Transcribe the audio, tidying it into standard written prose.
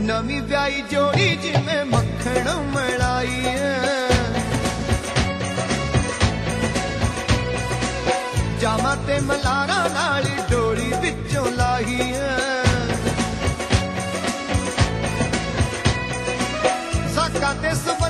नवी व्याई जोड़ी जिमें मक्खण मलाई जामा ते मलारा नाली डोली विचों लाई साका ते